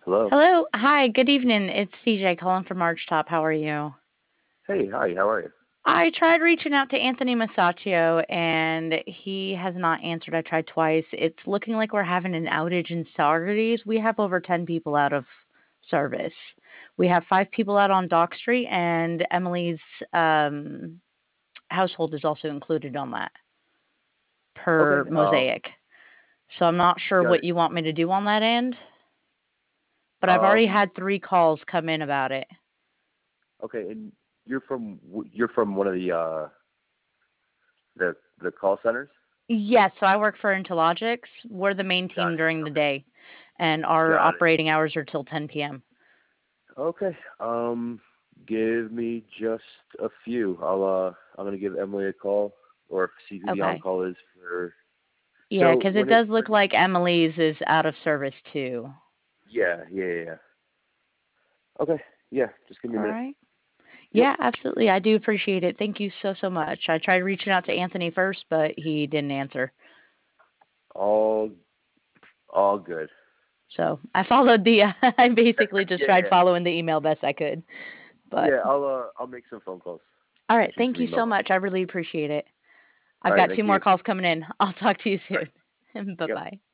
Hello. Hello. Hi, good evening. It's CJ calling from Archtop. How are you? Hey, hi. How are you? I tried reaching out to Anthony Masaccio and he has not answered. I tried twice. It's looking like we're having an outage in Saugerties. We have over 10 people out of service. We have 5 people out on Dock Street, and Emily's household is also included on that per Okay. Mosaic. So I'm not sure Got what it. you want me to do on that end, but I've already Um. had 3 calls come in about it. Okay. And you're from one of the call centers. Yes, so I work for Intellogics. We're the main Got team it. during the Okay. day, and our Got it. operating hours are till 10 p.m. Okay. Give me just a few. I'm gonna give Emily a call or see who the on Okay. call is for. Yeah, So because it does look like Emily's is out of service too. yeah. Okay. Yeah. Just give me a All minute. right. Yep. Yeah, absolutely. I do appreciate it. Thank you so, so much. I tried reaching out to Anthony first, but he didn't answer. All all good. So I followed the, I basically just tried Yeah. following the email best I could. But Yeah. I'll make some phone calls all and right. shoot Thank some you so emails off. much. I really appreciate it. I've All right. got Thank 2 more you. calls coming in. I'll talk to you All right. soon. Bye Yep. bye.